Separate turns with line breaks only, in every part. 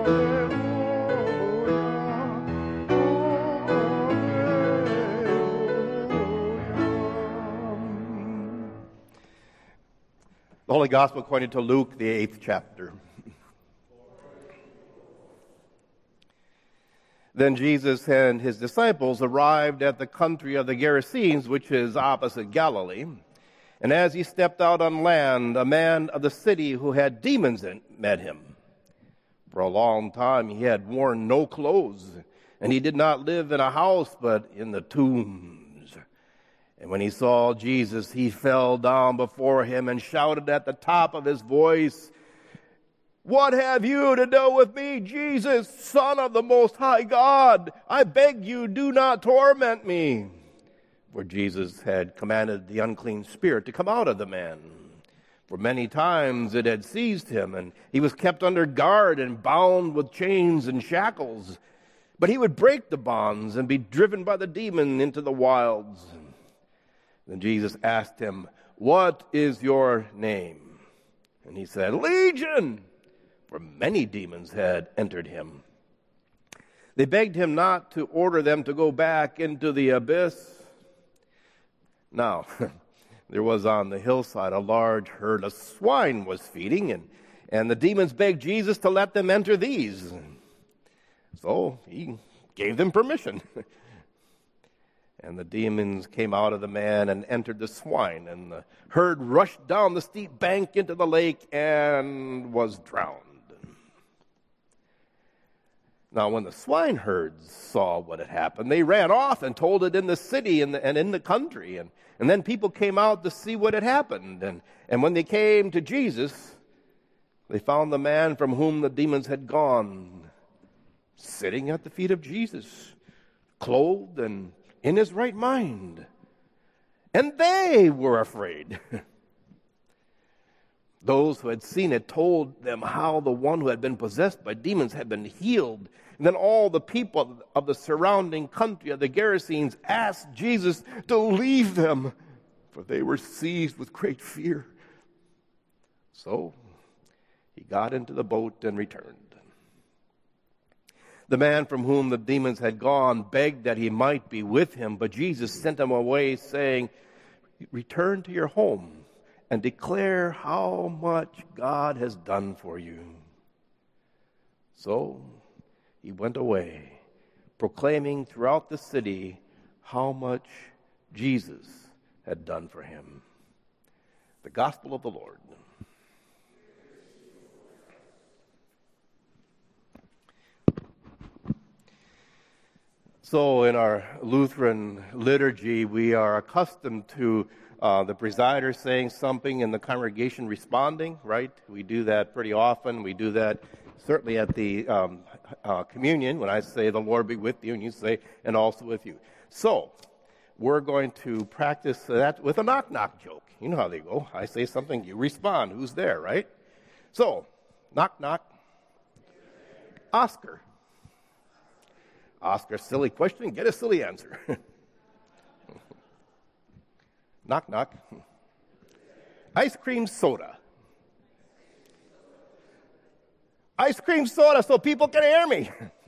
The Holy Gospel according to Luke, the 8th chapter. Then Jesus and his disciples arrived at the country of the Gerasenes, which is opposite Galilee. And as he stepped out on land, a man of the city who had demons in met him. For a long time he had worn no clothes, and he did not live in a house, but in the tombs. And when he saw Jesus, he fell down before him and shouted at the top of his voice, "What have you to do with me, Jesus, Son of the Most High God? I beg you, do not torment me." For Jesus had commanded the unclean spirit to come out of the man. For many times it had seized him, and he was kept under guard and bound with chains and shackles. But he would break the bonds and be driven by the demon into the wilds. Then Jesus asked him, "What is your name?" And he said, "Legion," for many demons had entered him. They begged him not to order them to go back into the abyss. Now, there was on the hillside a large herd of swine was feeding, and the demons begged Jesus to let them enter these. So he gave them permission. And the demons came out of the man and entered the swine, and the herd rushed down the steep bank into the lake and was drowned. Now, when the swineherds saw what had happened, they ran off and told it in the city and in the country. And then people came out to see what had happened. And when they came to Jesus, they found the man from whom the demons had gone sitting at the feet of Jesus, clothed and in his right mind. And they were afraid. Those who had seen it told them how the one who had been possessed by demons had been healed. And then all the people of the surrounding country of the Gerasenes asked Jesus to leave them, for they were seized with great fear. So he got into the boat and returned. The man from whom the demons had gone begged that he might be with him, but Jesus sent him away, saying, "Return to your home and declare how much God has done for you." So he went away, proclaiming throughout the city how much Jesus had done for him. The Gospel of the Lord. So in our Lutheran liturgy, we are accustomed to the presider saying something and the congregation responding, right? We do that pretty often. We do that certainly at the communion when I say, "The Lord be with you," and you say, "and also with you." So we're going to practice that with a knock-knock joke. You know how they go. I say something, you respond. Who's there, right? So, knock-knock. Oscar. Oscar, silly question, get a silly answer. Knock, knock. Ice cream soda. Ice cream soda so people can hear me.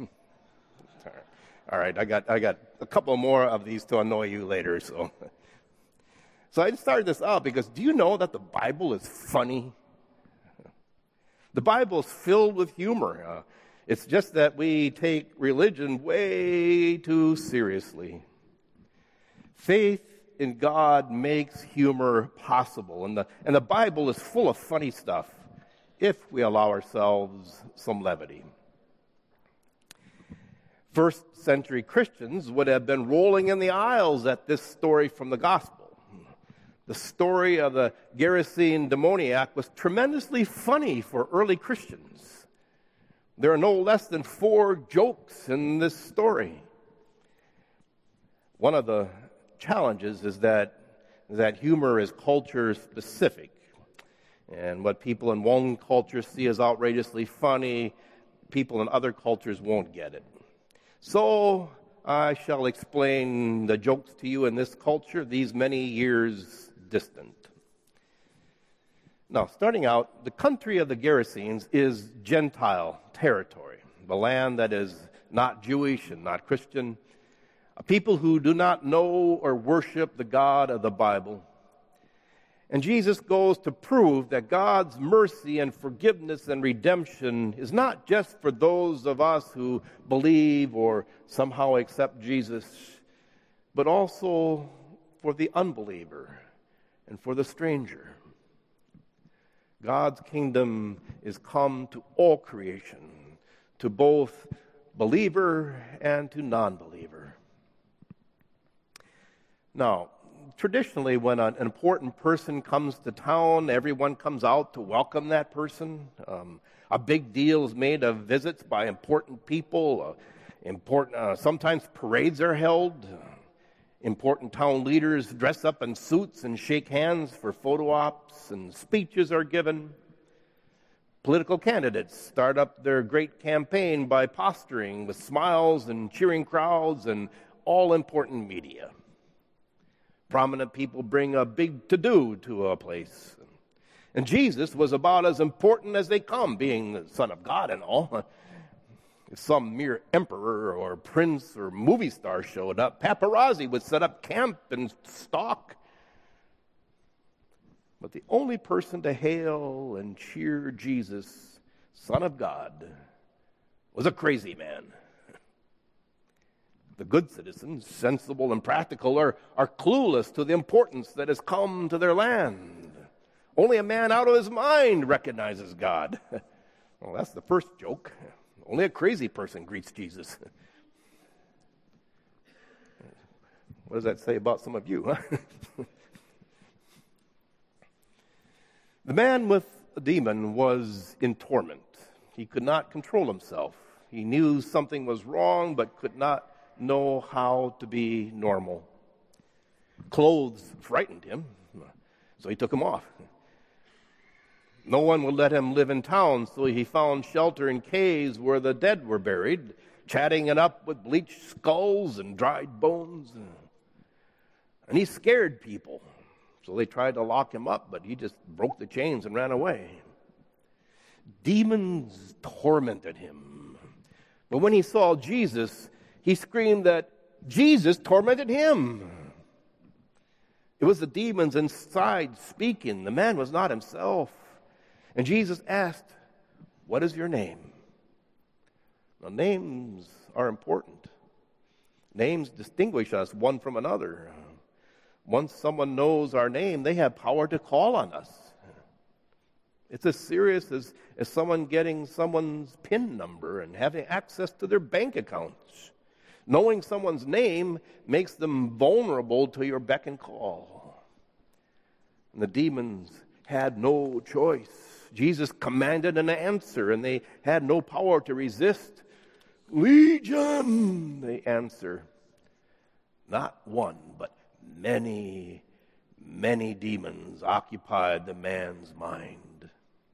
All right, I got a couple more of these to annoy you later. So I started this out because do you know that the Bible is funny? The Bible is filled with humor. It's just that we take religion way too seriously. Faith in God makes humor possible, and the Bible is full of funny stuff if we allow ourselves some levity. First century Christians would have been rolling in the aisles at this story from the gospel. The story of the Gerasene demoniac was tremendously funny for early Christians. There are no less than 4 jokes in this story. One of the challenges is that humor is culture specific. And what people in one culture see as outrageously funny, people in other cultures won't get it. So I shall explain the jokes to you in this culture, these many years distant. Now, starting out, the country of the Gerasenes is Gentile territory. the land that is not Jewish and not Christian, a people who do not know or worship the God of the Bible. And Jesus goes to prove that God's mercy and forgiveness and redemption is not just for those of us who believe or somehow accept Jesus, but also for the unbeliever and for the stranger. God's kingdom is come to all creation, to both believer and to non-believer. Now, traditionally, when an important person comes to town, everyone comes out to welcome that person. A big deal is made of visits by important people. Sometimes parades are held. Important town leaders dress up in suits and shake hands for photo ops, and speeches are given. Political candidates start up their great campaign by posturing with smiles and cheering crowds and all-important media. Prominent people bring a big to-do to a place. And Jesus was about as important as they come, being the Son of God and all. If some mere emperor or prince or movie star showed up, paparazzi would set up camp and stalk. But the only person to hail and cheer Jesus, Son of God, was a crazy man. The good citizens, sensible and practical, are clueless to the importance that has come to their land. Only a man out of his mind recognizes God. Well, that's the first joke. Only a crazy person greets Jesus. What does that say about some of you, huh? The man with a demon was in torment. He could not control himself. He knew something was wrong, but could not know how to be normal. Clothes frightened him, so he took them off. No one would let him live in town, so he found shelter in caves where the dead were buried, chatting it up with bleached skulls and dried bones. And he scared people, so they tried to lock him up, but he just broke the chains and ran away. Demons tormented him. But when he saw Jesus, he screamed that Jesus tormented him. It was the demons inside speaking. The man was not himself. And Jesus asked, "What is your name?" Now, names are important. Names distinguish us one from another. Once someone knows our name, they have power to call on us. It's as serious as someone getting someone's PIN number and having access to their bank accounts. Knowing someone's name makes them vulnerable to your beck and call. And the demons had no choice. Jesus commanded an answer, and they had no power to resist. "Legion," they answer. Not one, but many, many demons occupied the man's mind.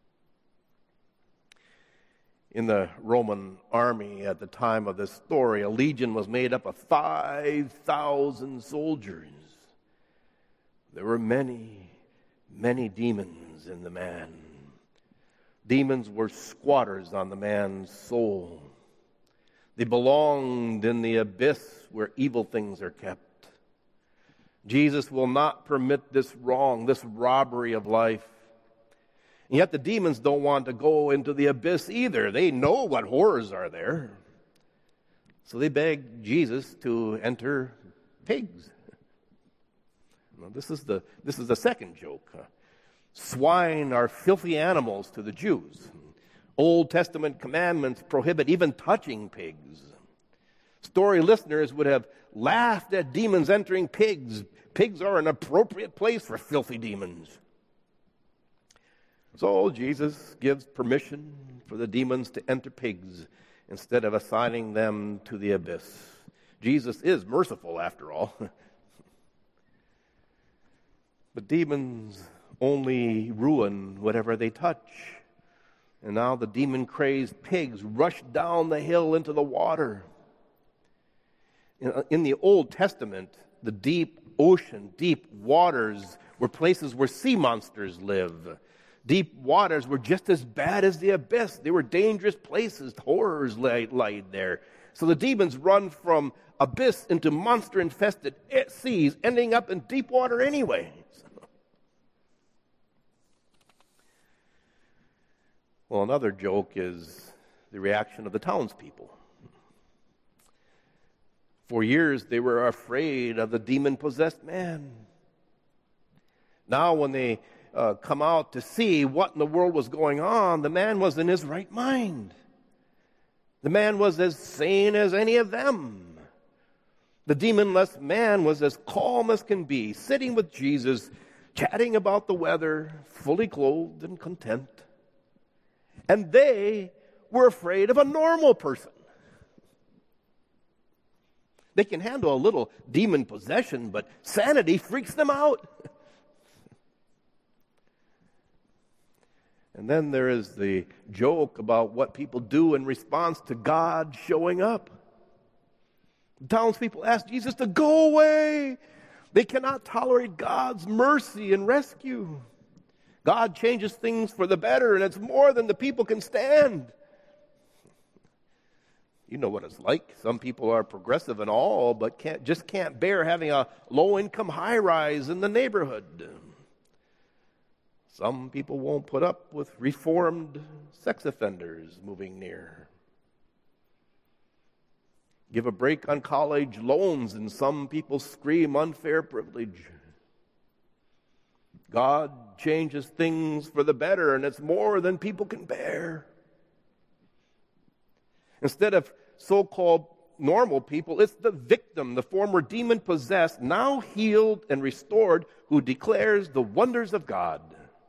In the Roman army at the time of this story, a legion was made up of 5,000 soldiers. There were many, many demons in the man. Demons were squatters on the man's soul. They belonged in the abyss where evil things are kept. Jesus will not permit this wrong, this robbery of life. And yet the demons don't want to go into the abyss either. They know what horrors are there. So they beg Jesus to enter pigs. Now, this is the second joke. Swine are filthy animals to the Jews. Old Testament commandments prohibit even touching pigs. Story listeners would have laughed at demons entering pigs. Pigs are an appropriate place for filthy demons. So Jesus gives permission for the demons to enter pigs instead of assigning them to the abyss. Jesus is merciful, after all. But demons only ruin whatever they touch. And now the demon-crazed pigs rush down the hill into the water. In the Old Testament, the deep ocean, deep waters were places where sea monsters live. Deep waters were just as bad as the abyss. They were dangerous places. Horrors lay there. So the demons run from abyss into monster-infested seas, ending up in deep water anyway. Well, another joke is the reaction of the townspeople. For years, they were afraid of the demon-possessed man. Now, when they come out to see what in the world was going on, the man was in his right mind. The man was as sane as any of them. The demonless man was as calm as can be, sitting with Jesus, chatting about the weather, fully clothed and content. And they were afraid of a normal person. They can handle a little demon possession, but sanity freaks them out. And then there is the joke about what people do in response to God showing up. The townspeople ask Jesus to go away. They cannot tolerate God's mercy and rescue. God changes things for the better, and it's more than the people can stand. You know what it's like. Some people are progressive and all, but can't bear having a low-income high-rise in the neighborhood. Some people won't put up with reformed sex offenders moving near. Give a break on college loans, and some people scream unfair privilege. God changes things for the better, and it's more than people can bear. Instead of so-called normal people, it's the victim, the former demon-possessed, now healed and restored, who declares the wonders of God.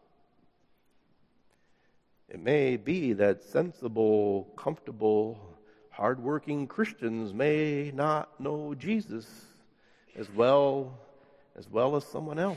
It may be that sensible, comfortable, hardworking Christians may not know Jesus as well as someone else.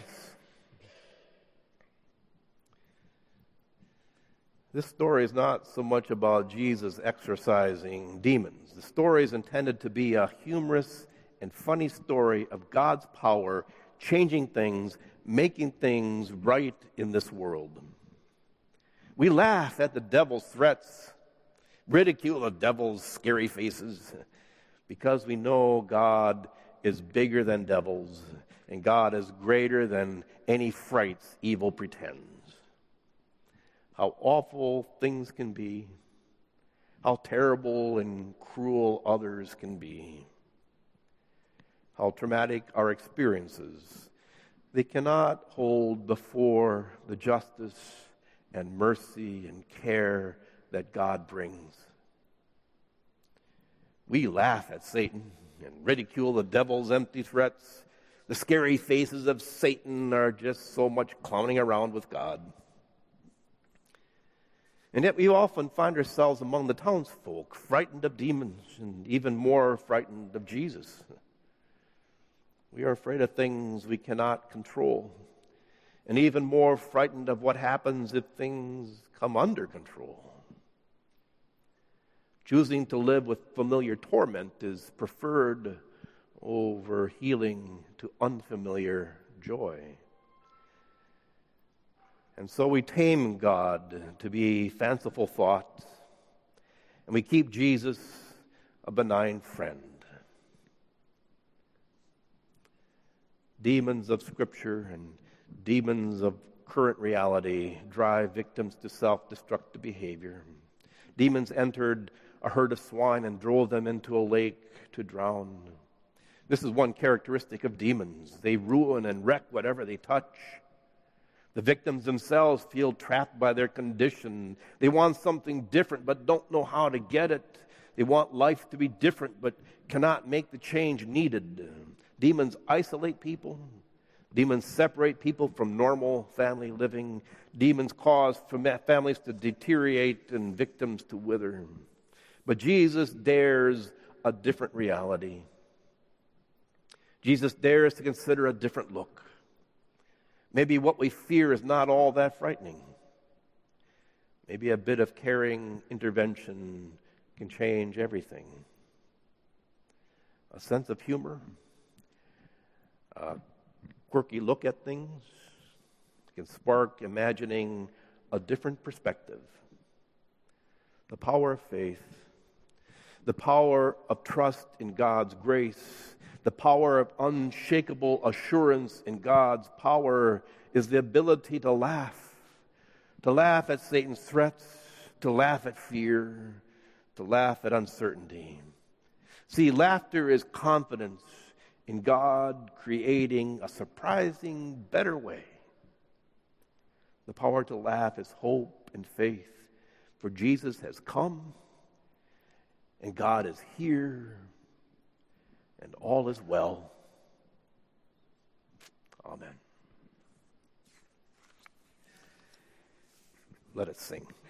This story is not so much about Jesus exorcising demons. The story is intended to be a humorous and funny story of God's power changing things, making things right in this world. We laugh at the devil's threats, ridicule the devil's scary faces, because we know God is bigger than devils, and God is greater than any frights evil pretends. How awful things can be, how terrible and cruel others can be, how traumatic our experiences. They cannot hold before the justice and mercy and care that God brings. We laugh at Satan and ridicule the devil's empty threats. The scary faces of Satan are just so much clowning around with God. And yet we often find ourselves among the townsfolk, frightened of demons and even more frightened of Jesus. We are afraid of things we cannot control, and even more frightened of what happens if things come under control. Choosing to live with familiar torment is preferred over healing to unfamiliar joy. And so we tame God to be fanciful thoughts, and we keep Jesus a benign friend. Demons of Scripture and demons of current reality drive victims to self-destructive behavior. Demons entered a herd of swine and drove them into a lake to drown. This is one characteristic of demons. They ruin and wreck whatever they touch. The victims themselves feel trapped by their condition. They want something different but don't know how to get it. They want life to be different but cannot make the change needed. Demons isolate people. Demons separate people from normal family living. Demons cause families to deteriorate and victims to wither. But Jesus dares a different reality. Jesus dares to consider a different look. Maybe what we fear is not all that frightening. Maybe a bit of caring intervention can change everything. A sense of humor, a quirky look at things can spark imagining a different perspective. The power of faith, the power of trust in God's grace, the power of unshakable assurance in God's power is the ability to laugh at Satan's threats, to laugh at fear, to laugh at uncertainty. See, laughter is confidence in God creating a surprising, better way. The power to laugh is hope and faith, for Jesus has come, and God is here, and all is well. Amen. Let us sing.